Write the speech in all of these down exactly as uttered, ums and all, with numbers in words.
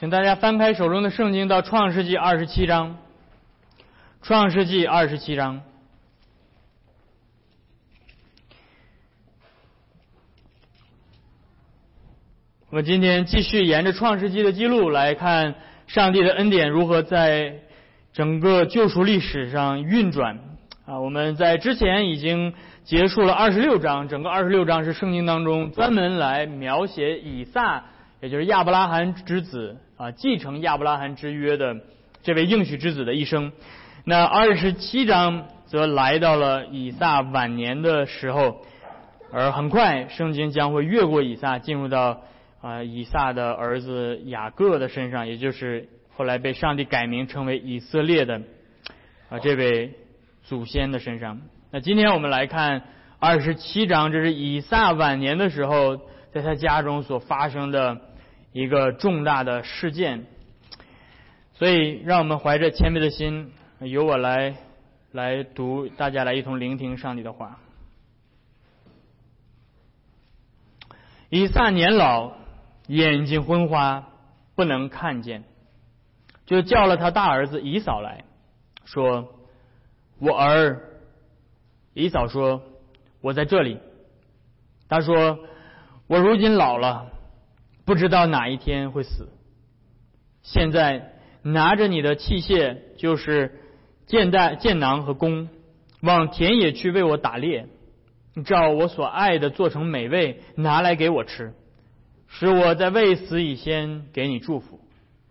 请大家翻开手中的圣经到创世纪二十七章。创世纪二十七章。我们今天继续沿着创世纪的记录来看上帝的恩典如何在整个救赎历史上运转啊！我们在之前已经结束了二十六章，整个二十六章是圣经当中专门来描写以撒，也就是亚伯拉罕之子啊，继承亚伯拉罕之约的这位应许之子的一生。那二十七章则来到了以撒晚年的时候，而很快圣经将会越过以撒，进入到啊以撒的儿子雅各的身上，也就是后来被上帝改名称为以色列的啊这位祖先的身上。那今天我们来看二十七章，这是以撒晚年的时候在他家中所发生的一个重大的事件。所以让我们怀着谦卑的心，由我来来读，大家来一同聆听上帝的话。以撒年老，眼睛昏花，不能看见，就叫了他大儿子以扫来，说：我儿。以扫说：我在这里。他说：我如今老了，不知道哪一天会死。现在拿着你的器械，就是箭袋、箭囊和弓，往田野去为我打猎，照我所爱的做成美味，拿来给我吃，使我在未死以先给你祝福。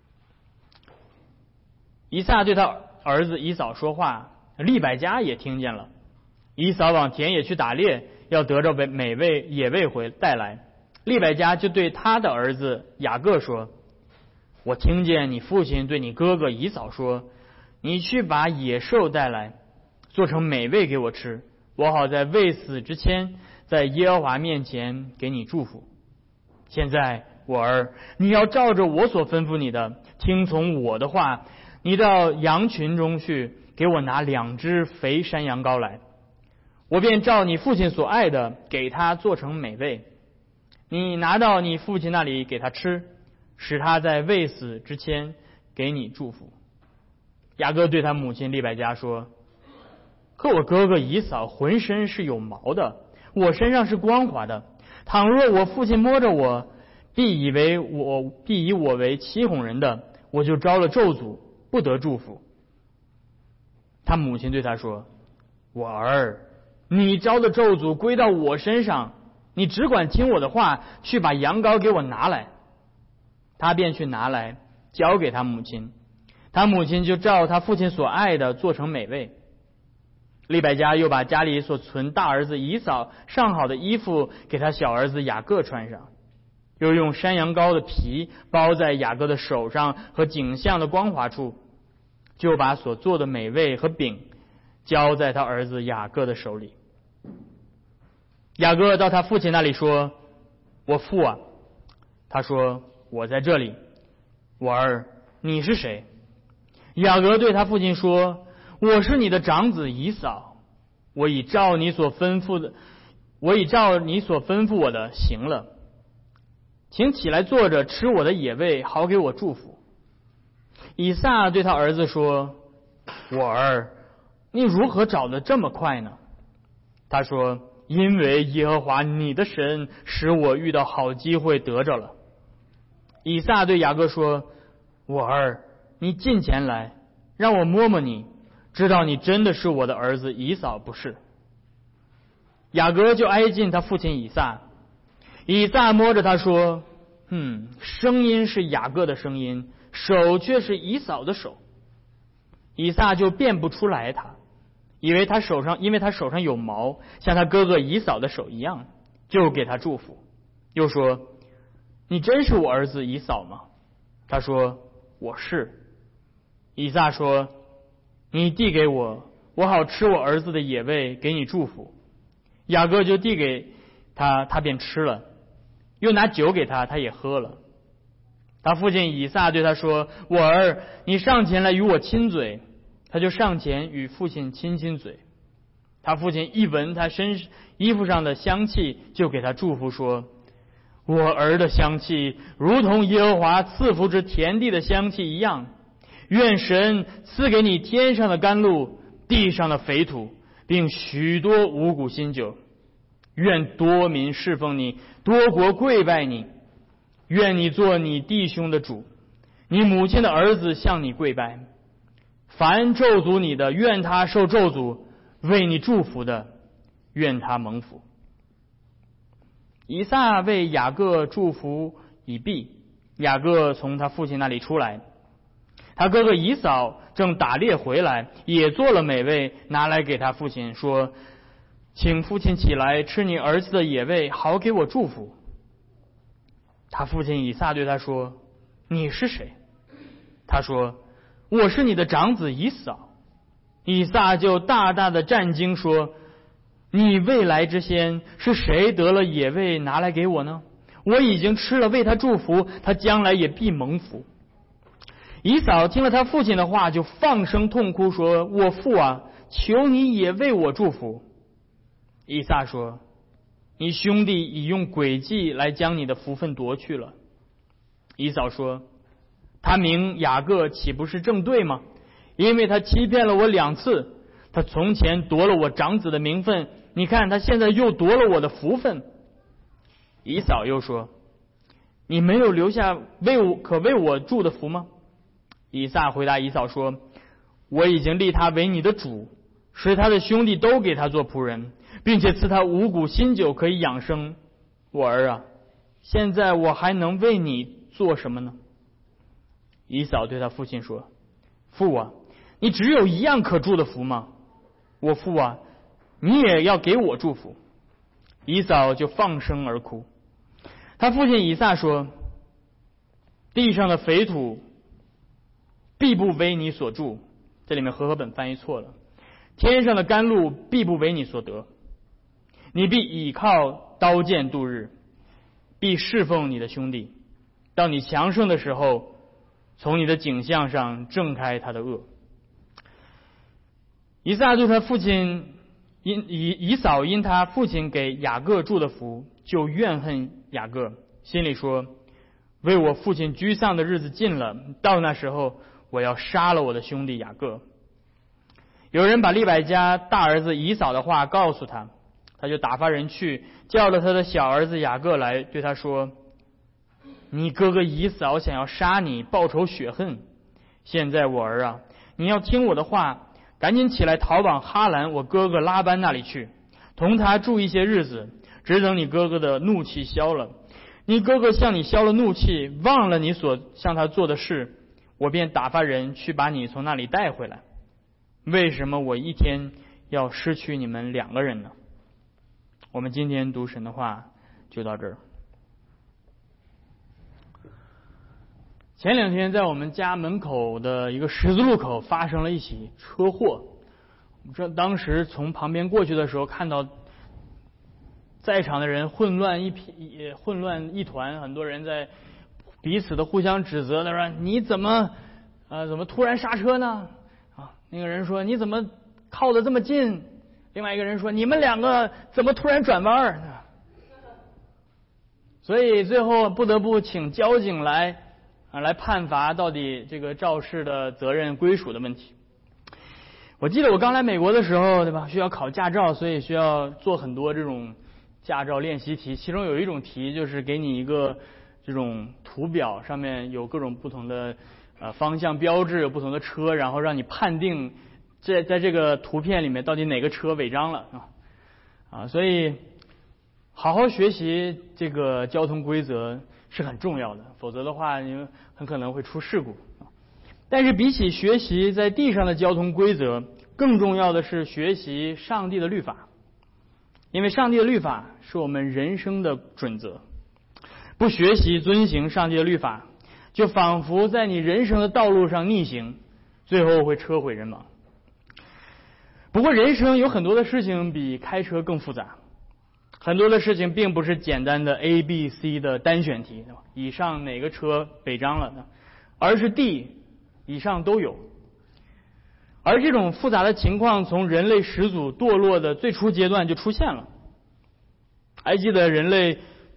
以撒对他儿子以扫说话，利百加也听见了。以扫往田野去打猎，要得着美味野味回带来。利百加就对他的儿子雅各说：我听见你父亲对你哥哥以扫说，你去把野兽带来，做成美味给我吃，我好在未死之前在耶和华面前给你祝福。现在我儿，你要照着我所吩咐你的，听从我的话，你到羊群中去，给我拿两只肥山羊羔来，我便照你父亲所爱的给他做成美味。你拿到你父亲那里给他吃，使他在未死之前给你祝福。雅各对他母亲利百加说：可我哥哥以扫浑身是有毛的，我身上是光滑的，倘若我父亲摸着我，必以为我必以我为欺哄人的，我就招了咒诅，不得祝福。他母亲对他说：我儿，你招的咒诅归到我身上，你只管听我的话，去把羊羔给我拿来。他便去拿来，交给他母亲，他母亲就照他父亲所爱的做成美味。利百加又把家里所存大儿子以扫上好的衣服给他小儿子雅各穿上，又用山羊羔的皮包在雅各的手上和颈项的光滑处，就把所做的美味和饼交在他儿子雅各的手里。雅各到他父亲那里说：我父啊。他说：我在这里。我儿，你是谁？雅各对他父亲说：我是你的长子以扫，我已照你所吩咐的，我已照你所吩咐我的行了，请起来坐着吃我的野味，好给我祝福。以撒对他儿子说：我儿，你如何找得这么快呢？他说：因为耶和华你的神使我遇到好机会得着了。以撒对雅各说：我儿，你近前来，让我摸摸你，知道你真的是我的儿子以扫不是。雅各就挨近他父亲以撒，以撒摸着他说：嗯，声音是雅各的声音，手却是以扫的手。以撒就辨不出来他，以为他手上因为他手上有毛，像他哥哥以扫的手一样，就给他祝福。又说：你真是我儿子以扫吗？他说：我是。以撒说：你递给我，我好吃我儿子的野味，给你祝福。雅各就递给他，他便吃了，又拿酒给他，他也喝了。他父亲以撒对他说：我儿，你上前来与我亲嘴。他就上前与父亲亲亲嘴。他父亲一闻他身衣服上的香气，就给他祝福说： 我儿的香气如同耶和华赐福之田地的香气一样。愿神赐给你天上的甘露，地上的肥土，并许多五谷新酒。愿多民侍奉你，多国跪拜你。愿你做你弟兄的主，你母亲的儿子向你跪拜。凡咒诅你的，愿他受咒诅；为你祝福的，愿他蒙福。以撒为雅各祝福以毕，雅各从他父亲那里出来，他哥哥以扫正打猎回来，也做了美味，拿来给他父亲，说：请父亲起来吃你儿子的野味，好给我祝福。他父亲以撒对他说：你是谁？他说：我是你的长子以扫。以撒就大大的战惊，说：你未来之先是谁得了野味拿来给我呢？我已经吃了，为他祝福，他将来也必蒙福。以扫听了他父亲的话，就放声痛哭，说：我父啊，求你也为我祝福。以撒说：你兄弟已用诡计来将你的福分夺去了。以扫说：他名雅各岂不是正对吗？因为他欺骗了我两次，他从前夺了我长子的名分，你看他现在又夺了我的福分。以扫又说：你没有留下为我可为我祝的福吗？以撒回答以扫说：我已经立他为你的主，使他的兄弟都给他做仆人，并且赐他五谷新酒可以养生。我儿啊，现在我还能为你做什么呢？以扫对他父亲说：父啊，你只有一样可祝的福吗？我父啊，你也要给我祝福。以扫就放声而哭。他父亲以撒说：地上的肥土必不为你所住，这里面和合本翻译错了，天上的甘露必不为你所得。你必倚靠刀剑度日，必侍奉你的兄弟，到你强盛的时候，从你的颈项上挣开他的恶。以撒对他父亲因以以扫因他父亲给雅各祝的福，就怨恨雅各，心里说：为我父亲居丧的日子近了，到那时候我要杀了我的兄弟雅各。有人把利百加大儿子以扫的话告诉他，他就打发人去叫了他的小儿子雅各来，对他说：你哥哥以扫想要杀你，报仇雪恨。现在我儿啊，你要听我的话，赶紧起来逃往哈兰我哥哥拉班那里去，同他住一些日子，只等你哥哥的怒气消了。你哥哥向你消了怒气，忘了你所向他做的事，我便打发人去把你从那里带回来。为什么我一天要失去你们两个人呢？我们今天读神的话就到这儿。前两天在我们家门口的一个十字路口发生了一起车祸，我们这当时从旁边过去的时候，看到在场的人混乱一批，混乱一团，很多人在彼此的互相指责的说：你怎么呃怎么突然刹车呢？啊，那个人说：你怎么靠得这么近？另外一个人说：你们两个怎么突然转弯？所以最后不得不请交警来啊来判罚到底这个肇事的责任归属的问题。我记得我刚来美国的时候，对吧？需要考驾照，所以需要做很多这种驾照练习题。其中有一种题就是给你一个这种图表，上面有各种不同的呃方向标志，有不同的车，然后让你判定在在这个图片里面到底哪个车违章了啊啊！所以好好学习这个交通规则是很重要的，否则的话你很可能会出事故。但是比起学习在地上的交通规则，更重要的是学习上帝的律法，因为上帝的律法是我们人生的准则。不学习遵行上帝的律法，就仿佛在你人生的道路上逆行，最后会车毁人亡。不过人生有很多的事情比开车更复杂，很多的事情并不是简单的 A B C 的单选题，以上哪个车违章了，而是 D 以上都有。而这种复杂的情况从人类始祖堕落的最初阶段就出现了。还记得人类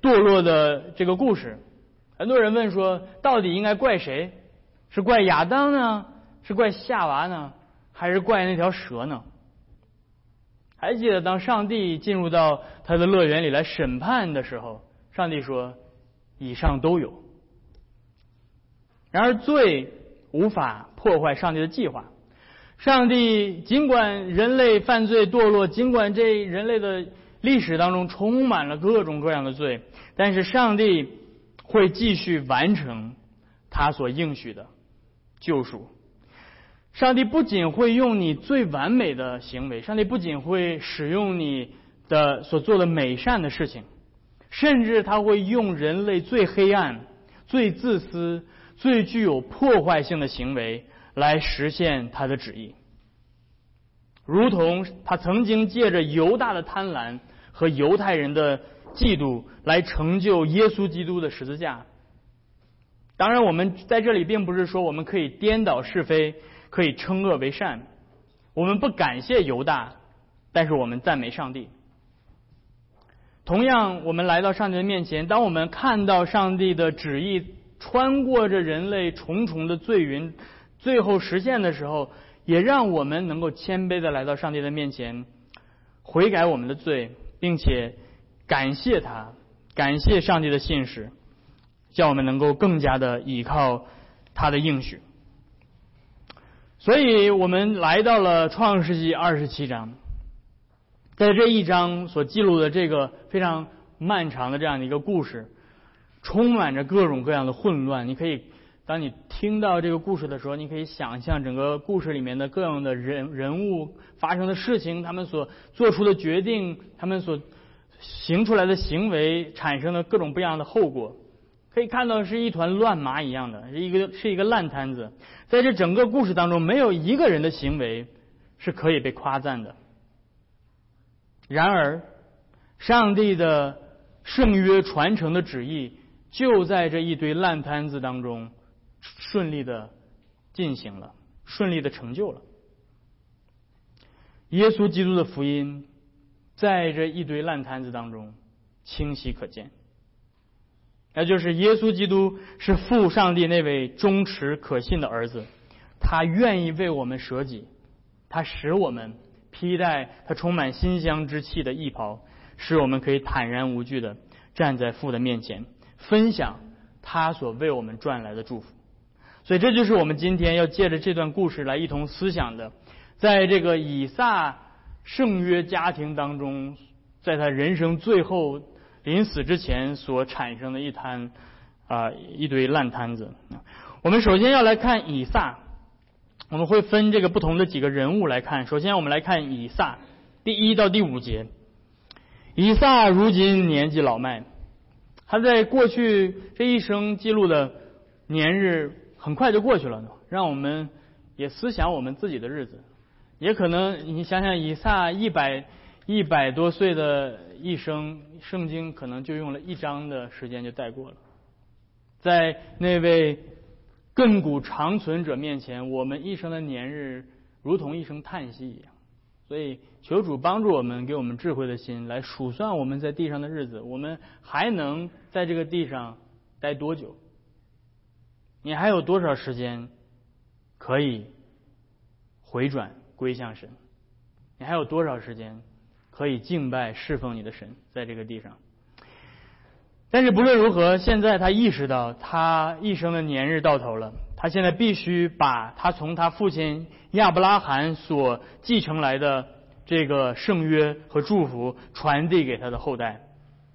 堕落的这个故事。很多人问说，到底应该怪谁？是怪亚当呢？是怪夏娃呢？还是怪那条蛇呢？还记得当上帝进入到他的乐园里来审判的时候，上帝说以上都有。然而罪无法破坏上帝的计划。上帝尽管人类犯罪堕落，尽管这人类的历史当中充满了各种各样的罪，但是上帝会继续完成他所应许的救赎。上帝不仅会用你最完美的行为，上帝不仅会使用你的所做的美善的事情，甚至他会用人类最黑暗、最自私、最具有破坏性的行为来实现他的旨意。如同他曾经借着犹大的贪婪和犹太人的嫉妒来成就耶稣基督的十字架。当然我们在这里并不是说我们可以颠倒是非，可以称恶为善，我们不感谢犹大，但是我们赞美上帝。同样，我们来到上帝的面前，当我们看到上帝的旨意穿过着人类重重的罪云，最后实现的时候，也让我们能够谦卑的来到上帝的面前，悔改我们的罪，并且感谢他，感谢上帝的信实，叫我们能够更加的倚靠他的应许。所以我们来到了创世纪二十七章，在这一章所记录的这个非常漫长的这样的一个故事，充满着各种各样的混乱。你可以当你听到这个故事的时候，你可以想象整个故事里面的各样的人人物发生的事情，他们所做出的决定，他们所行出来的行为产生的各种不一样的后果。可以看到是一团乱麻一样的，是一个是一个烂摊子。在这整个故事当中，没有一个人的行为是可以被夸赞的。然而，上帝的圣约传承的旨意就在这一堆烂摊子当中顺利的进行了，顺利的成就了。耶稣基督的福音在这一堆烂摊子当中清晰可见，那就是耶稣基督是父上帝那位忠实可信的儿子，他愿意为我们舍己，他使我们披戴他充满馨香之气的义袍，使我们可以坦然无惧的站在父的面前，分享他所为我们赚来的祝福。所以这就是我们今天要借着这段故事来一同思想的，在这个以撒圣约家庭当中，在他人生最后临死之前所产生的一摊啊、呃、一堆烂摊子。我们首先要来看以撒，我们会分这个不同的几个人物来看。首先我们来看以撒，第一到第五节。以撒如今年纪老迈，他在过去这一生记录的年日很快就过去了，让我们也思想我们自己的日子。也可能你想想以撒一百一百多岁的一生，圣经可能就用了一章的时间就带过了。在那位亘古长存者面前，我们一生的年日如同一声叹息一样。所以求主帮助我们，给我们智慧的心来数算我们在地上的日子，我们还能在这个地上待多久？你还有多少时间可以回转归向神？你还有多少时间可以敬拜侍奉你的神在这个地上？但是不论如何，现在他意识到他一生的年日到头了，他现在必须把他从他父亲亚伯拉罕所继承来的这个圣约和祝福传递给他的后代。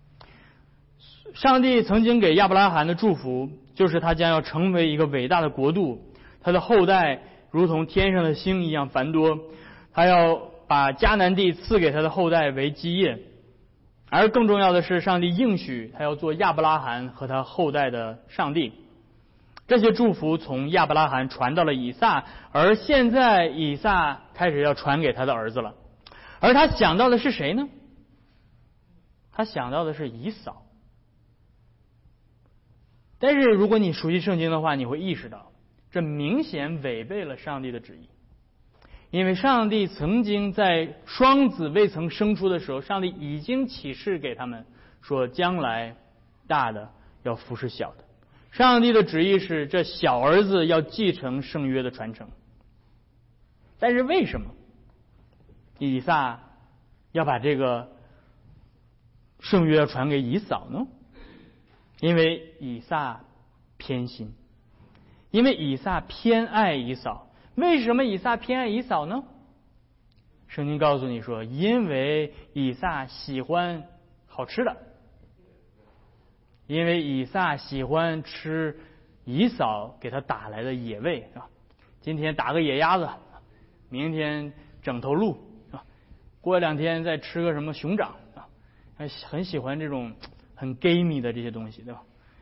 上帝曾经给亚伯拉罕的祝福就是他将要成为一个伟大的国度，他的后代如同天上的星一样繁多，他要把迦南地赐给他的后代为基业。而更重要的是，上帝应许他要做亚伯拉罕和他后代的上帝。这些祝福从亚伯拉罕传到了以撒，而现在以撒开始要传给他的儿子了。而他想到的是谁呢？他想到的是以扫。但是如果你熟悉圣经的话，你会意识到这明显违背了上帝的旨意。因为上帝曾经在双子未曾生出的时候，上帝已经启示给他们说，将来大的要服侍小的。上帝的旨意是这小儿子要继承圣约的传承。但是为什么以撒要把这个圣约要传给以扫呢？因为以撒偏心，因为以撒偏爱以扫。为什么以撒偏爱以扫呢？圣经告诉你说，因为以撒喜欢好吃的，因为以撒喜欢吃以扫给他打来的野味啊，今天打个野鸭子，明天整头鹿啊，过两天再吃个什么熊掌啊，很喜欢这种很 gamey 的这些东西，对吧？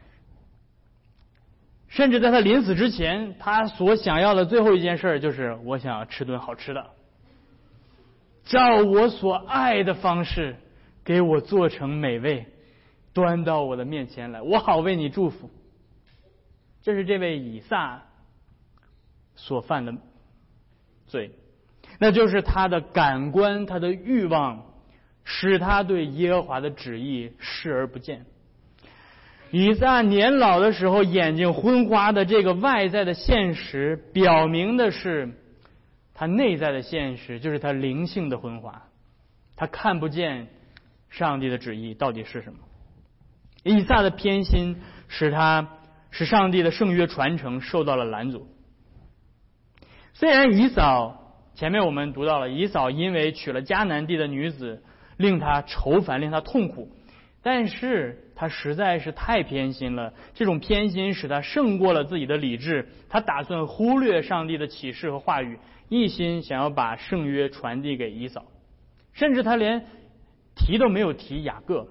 甚至在他临死之前，他所想要的最后一件事就是我想要吃顿好吃的，照我所爱的方式给我做成美味，端到我的面前来，我好为你祝福。这是这位以撒所犯的罪，那就是他的感官，他的欲望使他对耶和华的旨意视而不见。以撒年老的时候眼睛昏花的这个外在的现实，表明的是他内在的现实，就是他灵性的昏花，他看不见上帝的旨意到底是什么。以撒的偏心使他使上帝的圣约传承受到了拦阻。虽然以扫前面我们读到了，以扫因为娶了迦南地的女子令他愁烦，令他痛苦，但是他实在是太偏心了，这种偏心使他胜过了自己的理智，他打算忽略上帝的启示和话语，一心想要把圣约传递给以扫，甚至他连提都没有提雅各。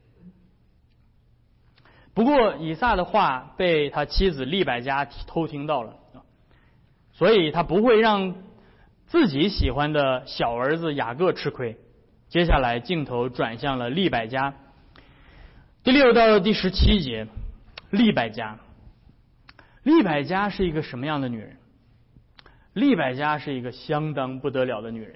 不过以撒的话被他妻子利百加偷听到了，所以他不会让自己喜欢的小儿子雅各吃亏。接下来镜头转向了利百加，第六到第十七节。利百加，利百加是一个什么样的女人？利百加是一个相当不得了的女人。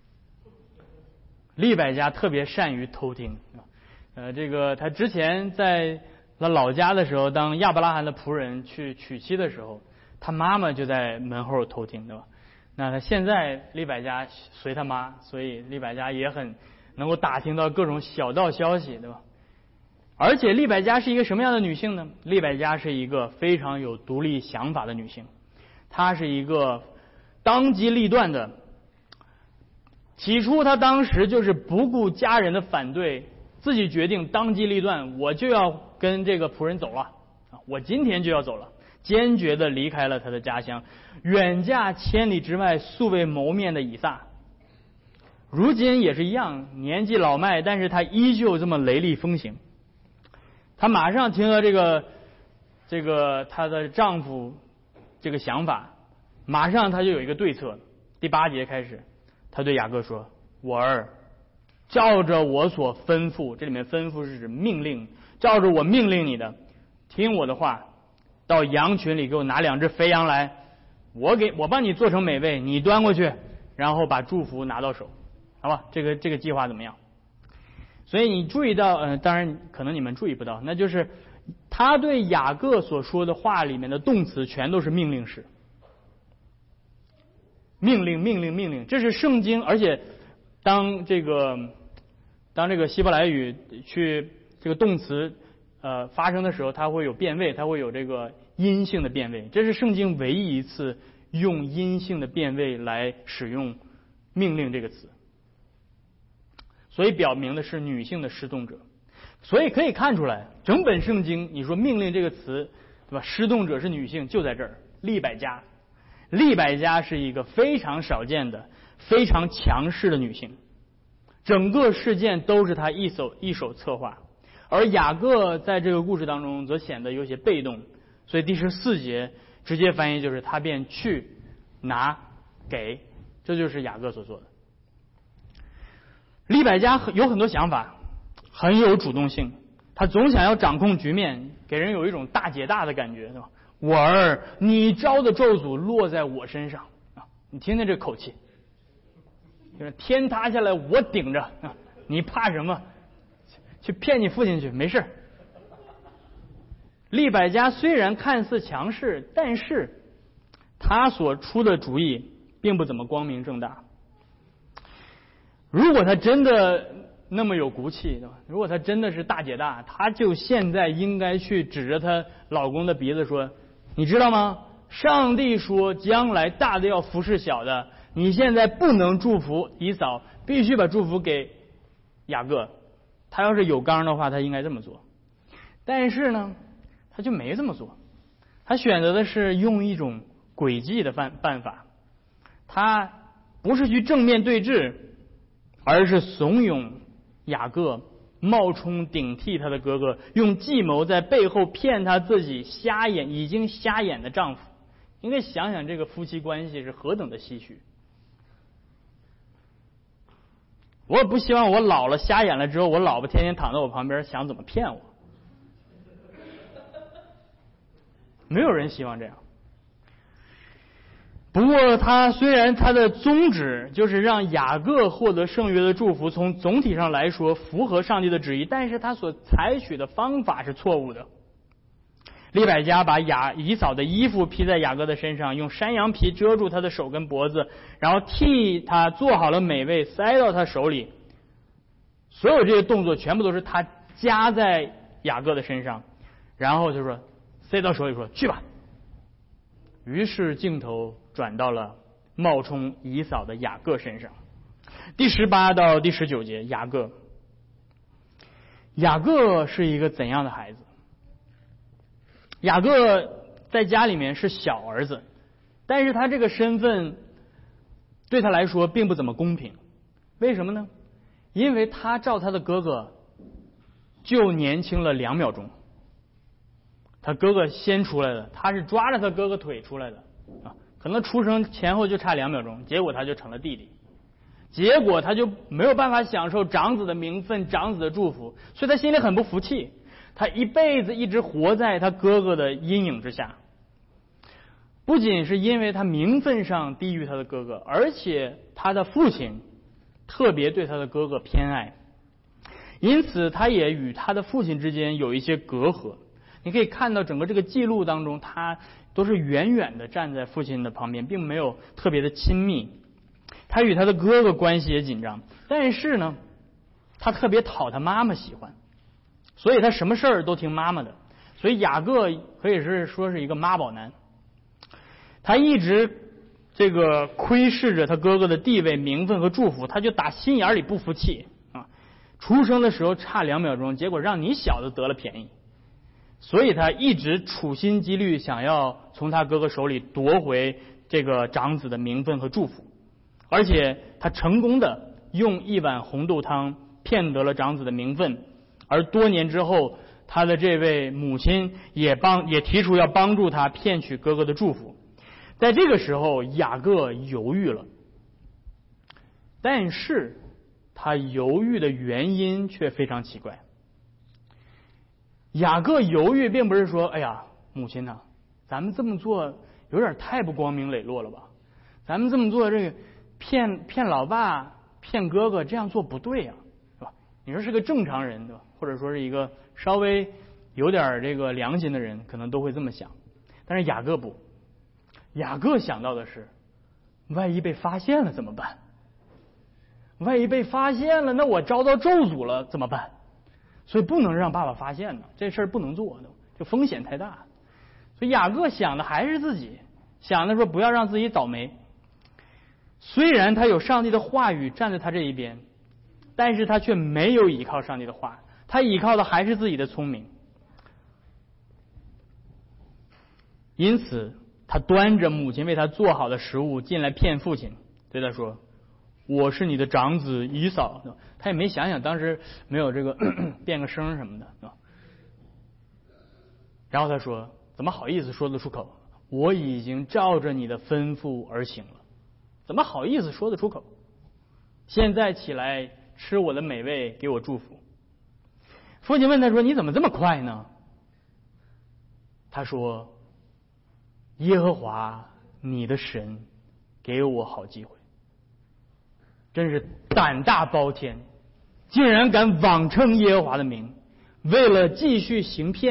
利百加特别善于偷听，呃，这个她之前在他老家的时候，当亚伯拉罕的仆人去娶妻的时候，他妈妈就在门后偷听，对吧？那他现在利百加随他妈，所以利百加也很能够打听到各种小道消息，对吧？而且利百加是一个什么样的女性呢？利百加是一个非常有独立想法的女性，她是一个当机立断的。起初她当时就是不顾家人的反对，自己决定当机立断，我就要跟这个仆人走了，我今天就要走了，坚决的离开了他的家乡，远嫁千里之外素未谋面的以撒。如今也是一样，年纪老迈，但是他依旧这么雷厉风行。他马上听了这个这个她的丈夫这个想法，马上他就有一个对策。第八节开始，他对雅各说：我儿，照着我所吩咐，这里面吩咐是指命令，照着我命令你的，听我的话，到羊群里给我拿两只肥羊来，我给我帮你做成美味，你端过去，然后把祝福拿到手，好吧？这个这个计划怎么样？所以你注意到，呃，当然可能你们注意不到，那就是他对雅各所说的话里面的动词全都是命令式，命令命令命令，这是圣经。而且当这个当这个希伯来语去这个动词呃发生的时候，它会有变位，它会有这个阴性的变位，这是圣经唯一一次用阴性的变位来使用命令这个词，所以表明的是女性的施动者。所以可以看出来，整本圣经你说命令这个词，对吧？施动者是女性，就在这儿。利百加，利百加是一个非常少见的、非常强势的女性，整个事件都是她一手一手策划。而雅各在这个故事当中则显得有些被动，所以第十四节直接翻译就是他便去拿给，这就是雅各所做的。利百加有很多想法，很有主动性，他总想要掌控局面，给人有一种大姐大的感觉，对吧？我儿，你招的咒诅落在我身上啊！你听听这口气，就是天塌下来我顶着啊！你怕什么？去骗你父亲去，没事。 利百加虽然看似强势，但是他所出的主意并不怎么光明正大。如果他真的那么有骨气，对吧？如果他真的是大姐大，他就现在应该去指着她老公的鼻子说：“你知道吗？上帝说将来大的要服侍小的，你现在不能祝福以扫，必须把祝福给雅各。”他要是有刚的话，他应该这么做。但是呢，他就没这么做，他选择的是用一种诡计的办办法。他不是去正面对峙，而是怂恿雅各冒充顶替他的哥哥，用计谋在背后骗他自己瞎眼已经瞎眼的丈夫。应该想想这个夫妻关系是何等的唏嘘。我也不希望我老了瞎眼了之后，我老婆天天躺在我旁边想怎么骗我。没有人希望这样。不过他虽然他的宗旨就是让雅各获得圣约的祝福，从总体上来说符合上帝的旨意，但是他所采取的方法是错误的。利百加把雅以扫的衣服披在雅各的身上，用山羊皮遮住他的手跟脖子，然后替他做好了美味塞到他手里。所有这些动作全部都是他加在雅各的身上，然后就说塞到手里说去吧。于是镜头转到了冒充以扫的雅各身上。第十八到第十九节，雅各雅各是一个怎样的孩子？雅各在家里面是小儿子，但是他这个身份对他来说并不怎么公平。为什么呢？因为他照他的哥哥就年轻了两秒钟。他哥哥先出来的，他是抓着他哥哥腿出来的啊，可能出生前后就差两秒钟，结果他就成了弟弟，结果他就没有办法享受长子的名分、长子的祝福，所以他心里很不服气。他一辈子一直活在他哥哥的阴影之下，不仅是因为他名分上低于他的哥哥，而且他的父亲特别对他的哥哥偏爱，因此他也与他的父亲之间有一些隔阂。你可以看到整个这个记录当中，他都是远远的站在父亲的旁边，并没有特别的亲密。他与他的哥哥关系也紧张，但是呢，他特别讨他妈妈喜欢，所以他什么事儿都听妈妈的。所以雅各可以是说是一个妈宝男，他一直这个窥视着他哥哥的地位、名分和祝福，他就打心眼里不服气啊！出生的时候差两秒钟，结果让你小子得了便宜。所以他一直处心积虑想要从他哥哥手里夺回这个长子的名分和祝福，而且他成功的用一碗红豆汤骗得了长子的名分，而多年之后，他的这位母亲也帮也提出要帮助他骗取哥哥的祝福。在这个时候，雅各犹豫了，但是他犹豫的原因却非常奇怪。雅各犹豫并不是说，哎呀，母亲呐，咱们这么做有点太不光明磊落了吧？咱们这么做，这个骗骗老爸、骗哥哥，这样做不对呀，是吧？你说是个正常人，对吧？或者说是一个稍微有点这个良心的人，可能都会这么想。但是雅各不，雅各想到的是，万一被发现了怎么办？万一被发现了，那我遭到咒诅了怎么办？所以不能让爸爸发现呢，这事儿不能做，这风险太大。所以雅各想的还是自己，想的说不要让自己倒霉。虽然他有上帝的话语站在他这一边，但是他却没有依靠上帝的话，他依靠的还是自己的聪明。因此他端着母亲为他做好的食物进来骗父亲，对他说，我是你的长子以扫。他也没想想当时没有这个咳咳变个声什么的。然后他说，怎么好意思说得出口？我已经照着你的吩咐而行了，怎么好意思说得出口？现在起来吃我的美味，给我祝福。父亲问他说，你怎么这么快呢？他说，耶和华你的神给我好机会。真是胆大包天，竟然敢妄称耶和华的名，为了继续行骗，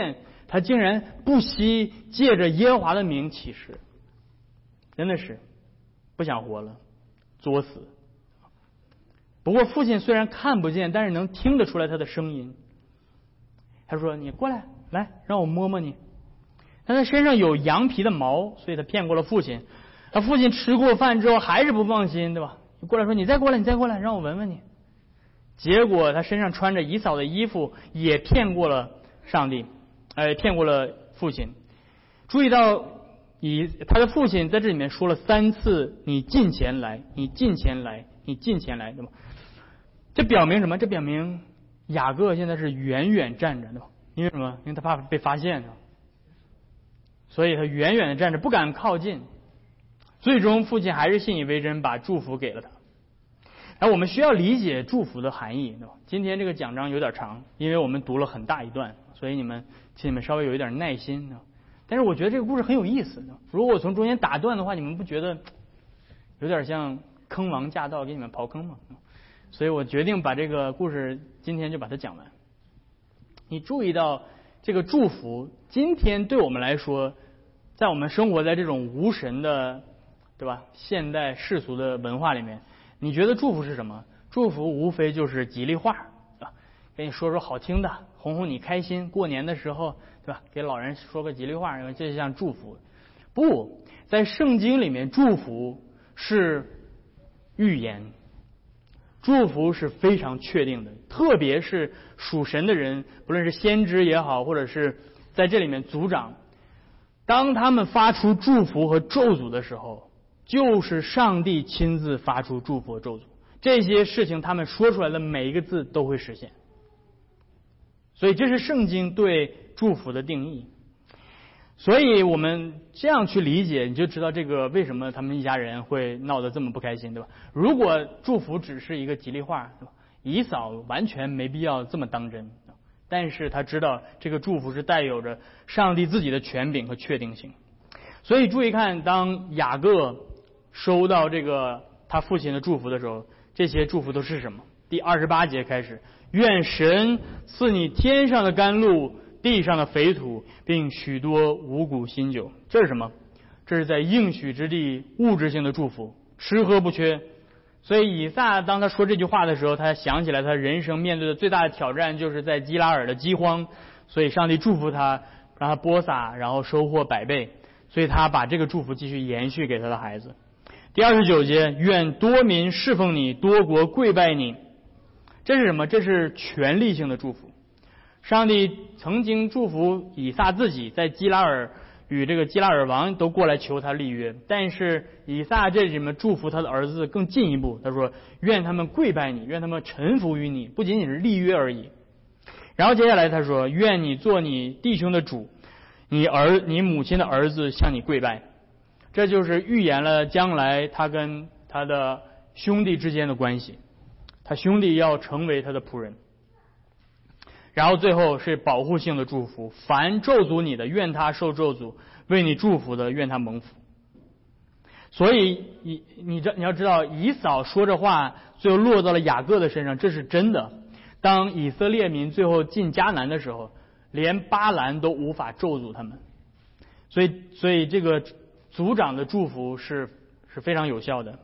他竟然不惜借着耶和华的名起誓，真的是不想活了，作死。不过父亲虽然看不见，但是能听得出来他的声音。他说：“你过来，来，让我摸摸你。”他身上有羊皮的毛，所以他骗过了父亲。他父亲吃过饭之后还是不放心，对吧？过来说：“你再过来，你再过来，让我闻闻你。”结果他身上穿着以扫的衣服，也骗过了上帝，呃，骗过了父亲。注意到以他的父亲在这里面说了三次：“你近前来，你近前来，你近前来”，对吧？这表明什么？这表明雅各现在是远远站着，对吧？因为什么？因为他怕被发现，所以他远远的站着，不敢靠近。最终父亲还是信以为真，把祝福给了他。而我们需要理解祝福的含义，对吧？今天这个讲章有点长，因为我们读了很大一段，所以你们请你们稍微有一点耐心。但是我觉得这个故事很有意思。如果我从中间打断的话，你们不觉得有点像坑王驾到给你们刨坑吗？所以我决定把这个故事今天就把它讲完。你注意到这个祝福，今天对我们来说，在我们生活在这种无神的，对吧？现代世俗的文化里面，你觉得祝福是什么？祝福无非就是吉利话啊，给你说说好听的，哄哄你开心。过年的时候，对吧？给老人说个吉利话，这就像祝福。不在圣经里面，祝福是预言。祝福是非常确定的，特别是属神的人，不论是先知也好，或者是在这里面族长，当他们发出祝福和咒诅的时候，就是上帝亲自发出祝福和咒诅。这些事情他们说出来的每一个字都会实现。所以这是圣经对祝福的定义。所以我们这样去理解，你就知道这个为什么他们一家人会闹得这么不开心，对吧？如果祝福只是一个吉利话，对吧？以扫完全没必要这么当真，但是他知道这个祝福是带有着上帝自己的权柄和确定性。所以注意看，当雅各收到这个他父亲的祝福的时候，这些祝福都是什么？第二十八节开始，愿神赐你天上的甘露，地上的肥土，并许多五谷新酒。这是什么？这是在应许之地物质性的祝福，吃喝不缺。所以以撒当他说这句话的时候，他想起来他人生面对的最大的挑战就是在基拉尔的饥荒，所以上帝祝福他，让他播撒，然后收获百倍。所以他把这个祝福继续延续给他的孩子。第二十九节，愿多民侍奉你，多国跪拜你。这是什么？这是权力性的祝福。上帝曾经祝福以撒自己，在基拉尔与这个基拉尔王都过来求他立约，但是以撒这里面祝福他的儿子更进一步，他说愿他们跪拜你，愿他们臣服于你，不仅仅是立约而已。然后接下来他说，愿你做你弟兄的主，你儿你母亲的儿子向你跪拜。这就是预言了将来他跟他的兄弟之间的关系，他兄弟要成为他的仆人。然后最后是保护性的祝福，凡咒诅你的，愿他受咒诅；为你祝福的，愿他蒙福。所以你你这你要知道，以扫说这话，最后落到了雅各的身上，这是真的。当以色列民最后进迦南的时候，连巴兰都无法咒诅他们。所以所以这个族长的祝福是是非常有效的。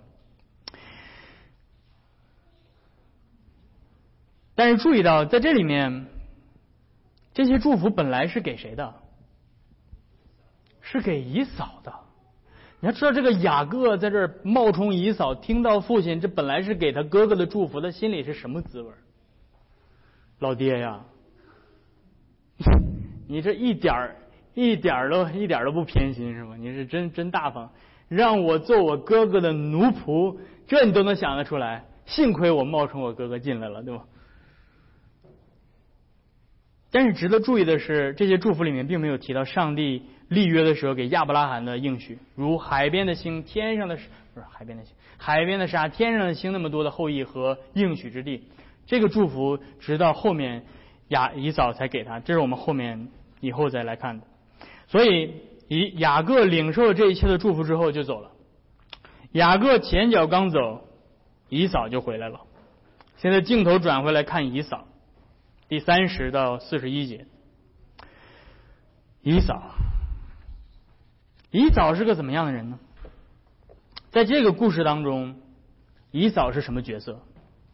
但是注意到，在这里面，这些祝福本来是给谁的？是给以扫的。你要知道，这个雅各在这儿冒充以扫，听到父亲这本来是给他哥哥的祝福，他心里是什么滋味？老爹呀，你这一点儿一点儿都一点儿都不偏心是吗？你是真真大方，让我做我哥哥的奴仆，这你都能想得出来。幸亏我冒充我哥哥进来了，对吧？但是值得注意的是，这些祝福里面并没有提到上帝立约的时候给亚伯拉罕的应许，如海边的星、天上的不是海边的星、海边的沙、天上的星那么多的后裔和应许之地。这个祝福直到后面雅以扫才给他，这是我们后面以后再来看的。所以以雅各领受了这一切的祝福之后就走了。雅各前脚刚走，以扫就回来了。现在镜头转回来看以扫。第三十到四十一节， 以扫，以扫是个怎么样的人呢？在这个故事当中，以扫是什么角色？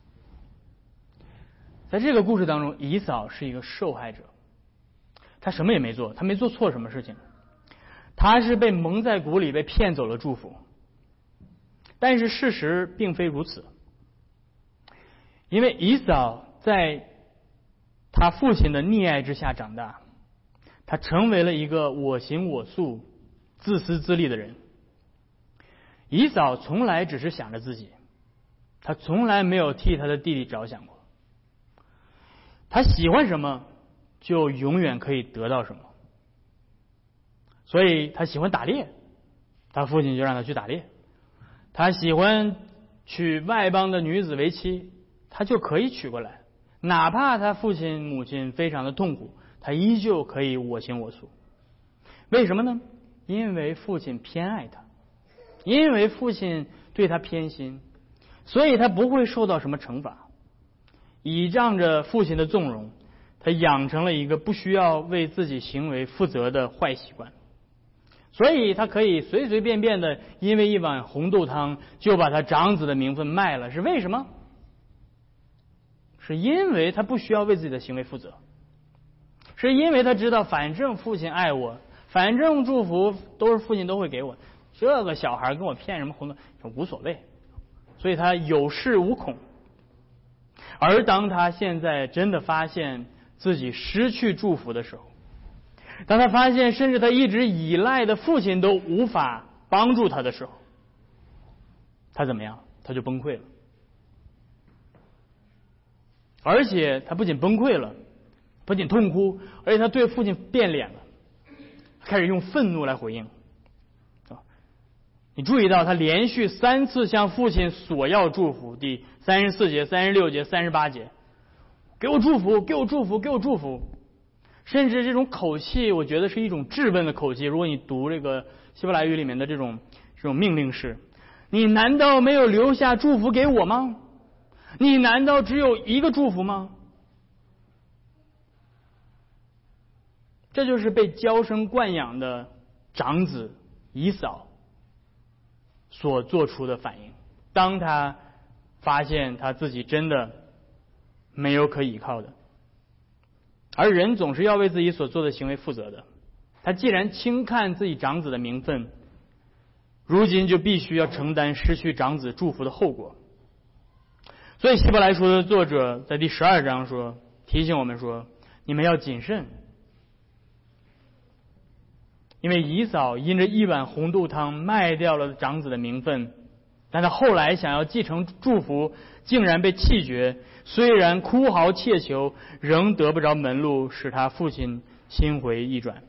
在这个故事当中，以扫是一个受害者，他什么也没做，他没做错什么事情，他是被蒙在鼓里，被骗走了祝福。但是事实并非如此，因为以扫在他父亲的溺爱之下长大，他成为了一个我行我素、自私自利的人。以扫从来只是想着自己，他从来没有替他的弟弟着想过。他喜欢什么，就永远可以得到什么。所以他喜欢打猎，他父亲就让他去打猎。他喜欢娶外邦的女子为妻，他就可以娶过来，哪怕他父亲母亲非常的痛苦，他依旧可以我行我素。为什么呢？因为父亲偏爱他，因为父亲对他偏心，所以他不会受到什么惩罚。倚仗着父亲的纵容，他养成了一个不需要为自己行为负责的坏习惯。所以他可以随随便便的因为一碗红豆汤就把他长子的名分卖了，是为什么？是因为他不需要为自己的行为负责，是因为他知道反正父亲爱我，反正祝福都是父亲都会给我，这个小孩跟我骗什么红豆无所谓，所以他有恃无恐。而当他现在真的发现自己失去祝福的时候，当他发现甚至他一直依赖的父亲都无法帮助他的时候，他怎么样？他就崩溃了。而且他不仅崩溃了，不仅痛哭，而且他对父亲变脸了，开始用愤怒来回应。你注意到他连续三次向父亲索要祝福，第三十四节、三十六节、三十八节，给我祝福，给我祝福，给我祝福。甚至这种口气，我觉得是一种质问的口气。如果你读这个希伯来语里面的这种这种命令式，你难道没有留下祝福给我吗？你难道只有一个祝福吗？这就是被娇生惯养的长子以扫所做出的反应。当他发现他自己真的没有可依靠的，而人总是要为自己所做的行为负责的，他既然轻看自己长子的名分，如今就必须要承担失去长子祝福的后果。所以希伯来书的作者在第十二章说，提醒我们说，你们要谨慎，因为以扫因着一碗红豆汤卖掉了长子的名分，但他后来想要继承祝福，竟然被弃绝，虽然哭嚎切求，仍得不着门路，使他父亲心回意转。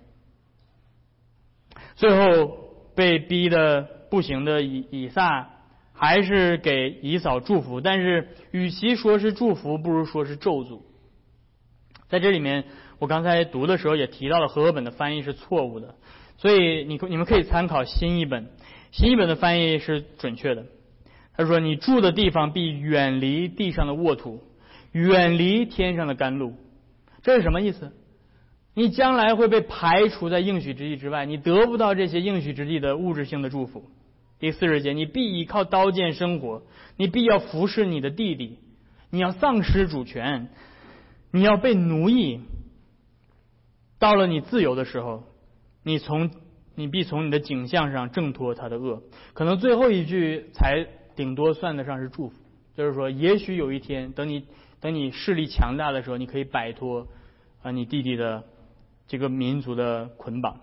最后被逼得不行的以以撒还是给以扫祝福，但是与其说是祝福，不如说是咒诅。在这里面我刚才读的时候也提到了和合本的翻译是错误的，所以你你们可以参考新译本，新译本的翻译是准确的。他说，你住的地方必远离地上的沃土，远离天上的甘露。这是什么意思？你将来会被排除在应许之地之外，你得不到这些应许之地的物质性的祝福。第四十节，你必依靠刀剑生活，你必要服侍你的弟弟，你要丧失主权，你要被奴役。到了你自由的时候，你从你必从你的景象上挣脱他的恶。可能最后一句才顶多算得上是祝福，就是说也许有一天等你等你势力强大的时候，你可以摆脱啊你弟弟的这个民族的捆绑。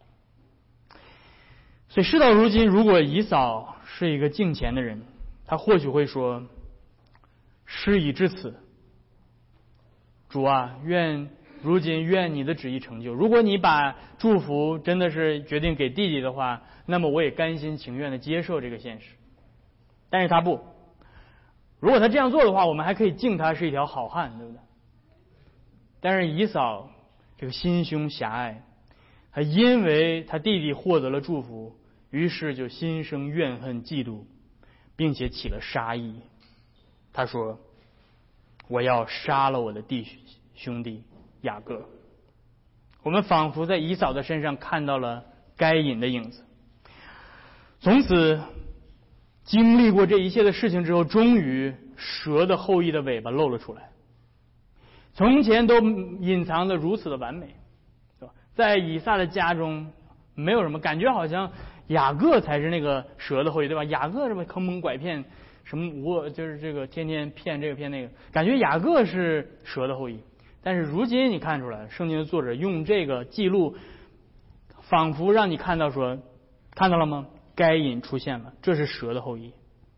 所以事到如今，如果以扫是一个敬虔的人，他或许会说，事已至此，主啊，愿如今愿你的旨意成就。如果你把祝福真的是决定给弟弟的话，那么我也甘心情愿的接受这个现实。但是他不，如果他这样做的话，我们还可以敬他是一条好汉，对不对？但是以扫这个心胸狭隘，他因为他弟弟获得了祝福，于是就心生怨恨嫉妒，并且起了杀意。他说，我要杀了我的弟兄弟雅各。 我们仿佛在以扫的身上看到了该隐的影子。从此经历过这一切的事情之后，终于蛇的后裔的尾巴露了出来。从前都隐藏的如此的完美，对吧？在以撒的家中没有什么，感觉好像雅各才是那个蛇的后裔，对吧？雅各这么坑蒙拐骗，什么无就是这个天天骗这个骗那个，感觉雅各是蛇的后裔。但是如今你看出来，圣经的作者用这个记录，仿佛让你看到说，看到了吗？该隐出现了，这是蛇的后裔。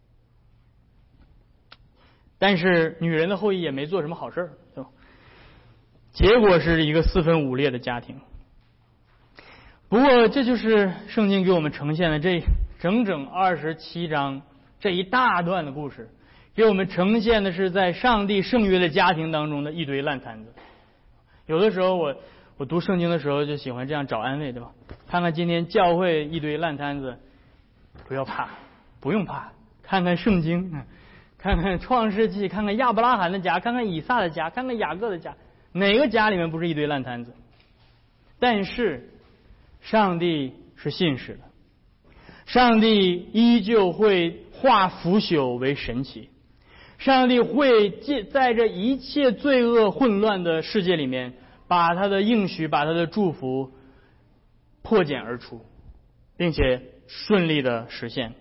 但是女人的后裔也没做什么好事，对吧？结果是一个四分五裂的家庭。不过这就是圣经给我们呈现的这整整二十七章这一大段的故事，给我们呈现的是在上帝圣约的家庭当中的一堆烂摊子。有的时候我我读圣经的时候就喜欢这样找安慰，对吧？看看今天教会一堆烂摊子，不要怕，不用怕，看看圣经，看看创世纪，看看亚伯拉罕的家，看看以撒的家，看看雅各的家，哪个家里面不是一堆烂摊子？但是上帝是信实的，上帝依旧会化腐朽为神奇，上帝会在这一切罪恶混乱的世界里面，把他的应许，把他的祝福破茧而出，并且顺利的实现。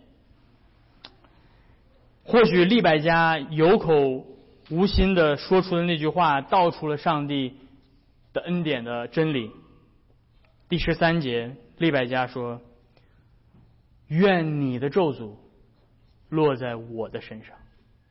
或许利百加有口无心的说出的那句话，道出了上帝的恩典的真理。第十三节，利百加说：愿你的咒诅落在我的身上，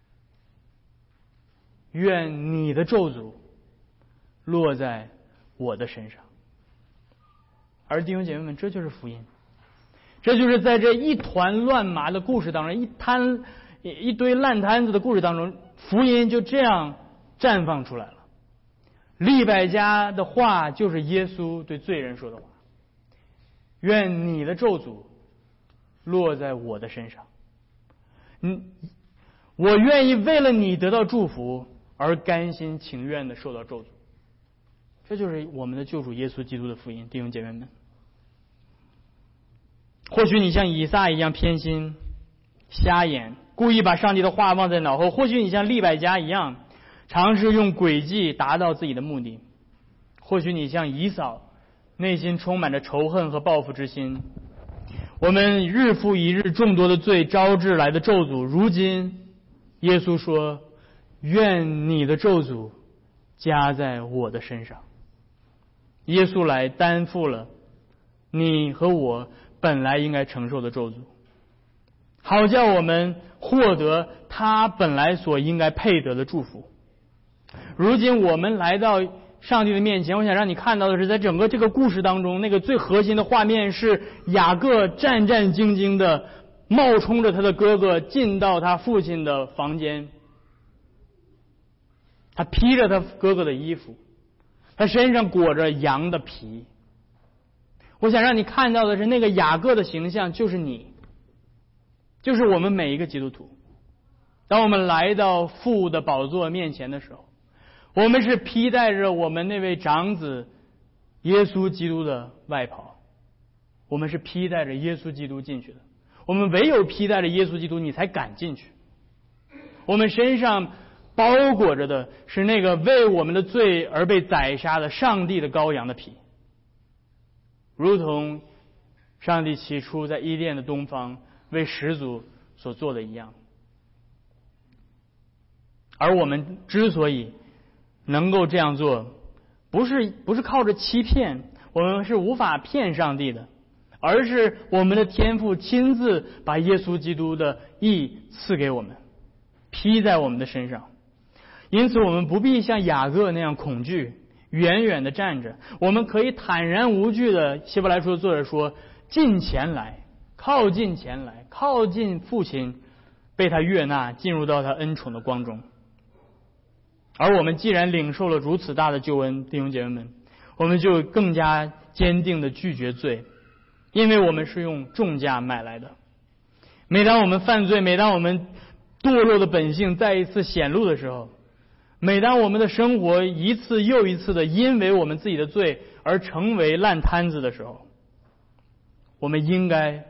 愿你的咒诅落在我的身上。而弟兄姐妹们，这就是福音，这就是在这一团乱麻的故事当中，一摊一堆烂摊子的故事当中，福音就这样绽放出来了。利百加的话就是耶稣对罪人说的话：愿你的咒诅落在我的身上。嗯，我愿意为了你得到祝福而甘心情愿的受到咒诅。这就是我们的救主耶稣基督的福音，弟兄姐妹们。或许你像以撒一样偏心、瞎眼，故意把上帝的话忘在脑后；或许你像利百加一样，尝试用诡计达到自己的目的；或许你像以扫，内心充满着仇恨和报复之心。我们日复一日众多的罪招致来的咒诅，如今耶稣说：愿你的咒诅加在我的身上。耶稣来担负了你和我本来应该承受的咒诅，好叫我们获得他本来所应该配得的祝福。如今我们来到上帝的面前，我想让你看到的是，在整个这个故事当中，那个最核心的画面是雅各战战兢兢的冒充着他的哥哥进到他父亲的房间，他披着他哥哥的衣服，他身上裹着羊的皮。我想让你看到的是，那个雅各的形象就是你，就是我们每一个基督徒。当我们来到父的宝座面前的时候，我们是披戴着我们那位长子耶稣基督的外袍，我们是披戴着耶稣基督进去的。我们唯有披戴着耶稣基督，你才敢进去。我们身上包裹着的是那个为我们的罪而被宰杀的上帝的羔羊的皮，如同上帝起初在伊甸的东方为始祖所做的一样。而我们之所以能够这样做，不是不是靠着欺骗，我们是无法骗上帝的，而是我们的天父亲自把耶稣基督的义赐给我们，披在我们的身上。因此我们不必像雅各那样恐惧，远远的站着，我们可以坦然无惧的，希伯来书的作者说，近前来，靠近前来，靠近父亲，被他悦纳，进入到他恩宠的光中。而我们既然领受了如此大的救恩，弟兄姐妹们，我们就更加坚定的拒绝罪，因为我们是用重价买来的。每当我们犯罪，每当我们堕落的本性再一次显露的时候， 每当我们的生活一次又一次的因为我们自己的罪而成为烂摊子的时候，我们应该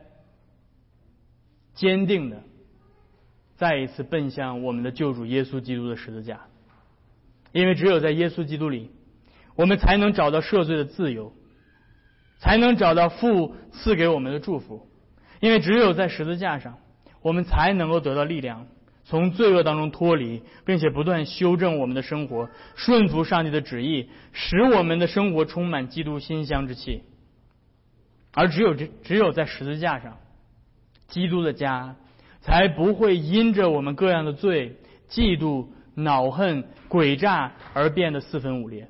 坚定的再一次奔向我们的救主耶稣基督的十字架，因为只有在耶稣基督里，我们才能找到赦罪的自由，才能找到父赐给我们的祝福。因为只有在十字架上，我们才能够得到力量，从罪恶当中脱离，并且不断修正我们的生活，顺服上帝的旨意，使我们的生活充满基督馨香之气。而只有只有在十字架上，基督的家才不会因着我们各样的罪、嫉妒、恼恨、诡诈而变得四分五裂，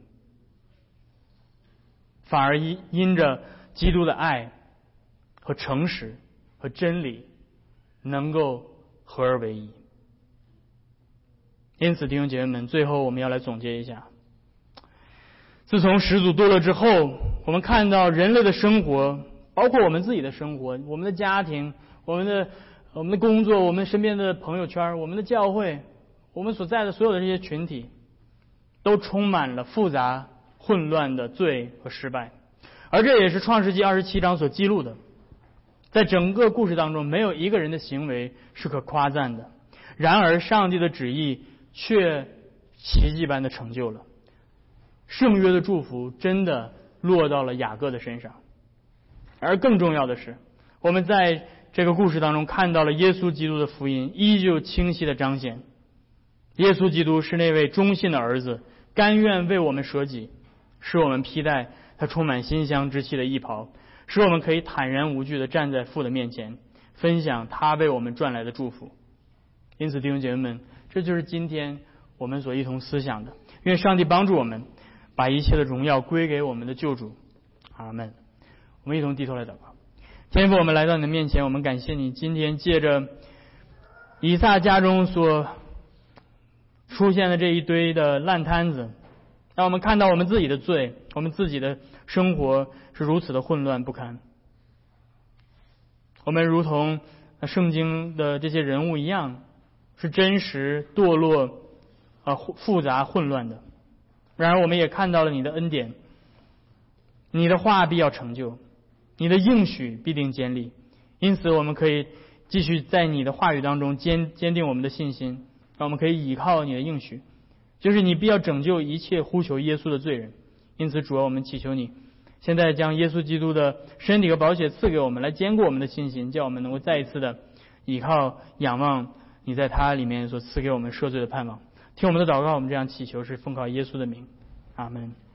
反而因因着基督的爱和诚实和真理能够合而为一。因此弟兄姐妹们，最后我们要来总结一下，自从始祖堕落之后，我们看到人类的生活，包括我们自己的生活，我们的家庭，我们的我们的工作，我们身边的朋友圈，我们的教会，我们所在的所有的这些群体，都充满了复杂混乱的罪和失败。而这也是创世纪二十七章所记录的，在整个故事当中，没有一个人的行为是可夸赞的，然而上帝的旨意却奇迹般的成就了，圣约的祝福真的落到了雅各的身上。而更重要的是，我们在这个故事当中看到了耶稣基督的福音依旧清晰的彰显。耶稣基督是那位忠信的儿子，甘愿为我们舍己，使我们披戴他充满馨香之气的衣袍，使我们可以坦然无惧地站在父的面前，分享他为我们赚来的祝福。因此弟兄姐妹们，这就是今天我们所一同思想的。愿上帝帮助我们把一切的荣耀归给我们的救主。阿们。我们一同低头来祷告。天父，我们来到你的面前，我们感谢你今天借着以撒家中所出现的这一堆的烂摊子，让我们看到我们自己的罪，我们自己的生活是如此的混乱不堪。我们如同圣经的这些人物一样，是真实堕落啊复杂混乱的。然而我们也看到了你的恩典，你的话必要成就，你的应许必定坚立。因此我们可以继续在你的话语当中坚坚定我们的信心，让我们可以倚靠你的应许，就是你必要拯救一切呼求耶稣的罪人。因此主啊，我们祈求你现在将耶稣基督的身体和宝血赐给我们，来坚固我们的信心，叫我们能够再一次的倚靠仰望你在他里面所赐给我们赦罪的盼望。听我们的祷告，我们这样祈求是奉靠耶稣的名，阿们。